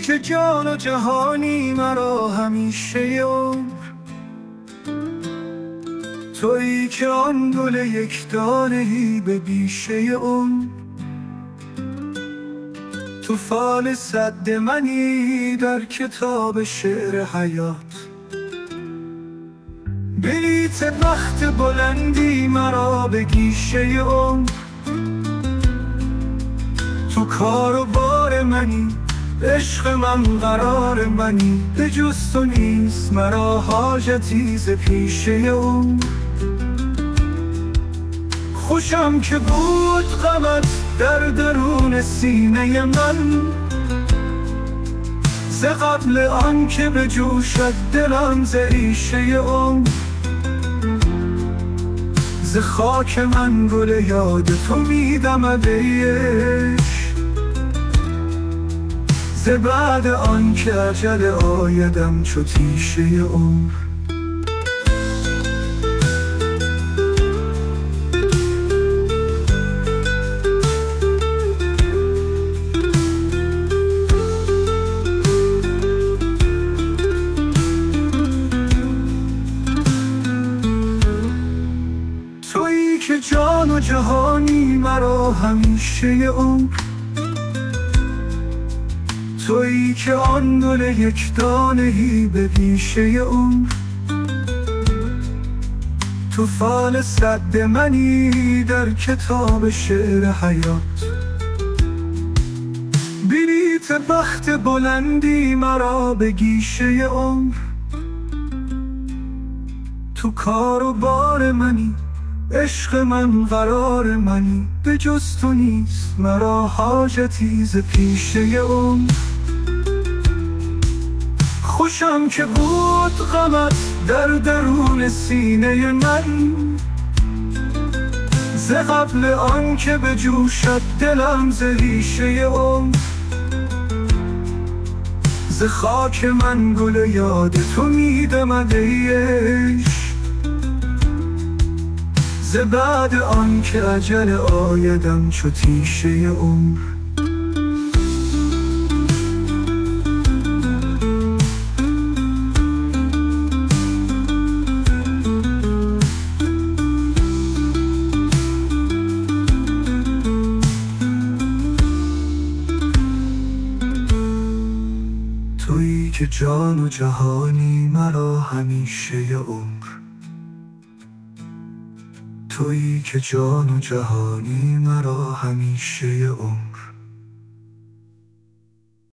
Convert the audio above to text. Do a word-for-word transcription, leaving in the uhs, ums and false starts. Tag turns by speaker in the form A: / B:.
A: که جان و جهانی مرا همیشه عمر، تویی که آن گل یک دانه‌ای به بیشه عمر. تو فال سد منی در کتاب شعر حیات، بلیت بخت بلندی مرا به گیشه عمر. تو کار و بار منی، عشق من قرار منی، به جز تو نیست مرا حاجتی ز پیشه عمر. خوشم که بود غمت در درون سینه من، ز قبل آن که به جوشد دلم ز ریشه عمر. ز خاک من گل یاد تو میدمد ای عشق، ز بعد آن که اجل آیدم چو تیشه عمر. تویی که جان و جهانی مرا همیشه عمر، تویی که آن گل یک دانه‌ای به بیشه عمر. تو فال سد منی در کتاب شعر حیات، بلیت بخت بلندی مرا به گیشه عمر. تو کار و بار منی، عشق من قرار منی، به جز تو نیست مرا حاجتی ز پیشه عمر. خوشم که بود غمت در درون سینه من، ز قبل آن که به جوشد دلم ز ریشه عمر. ز خاک من گل یاد تو میدمد ای عشق، ز بعد آن که اجل آیدم چو تیشه عمر. تویی که جان و جهانی مرا همیشه عمر، تویی که جان و جهانی مرا همیشه عمر.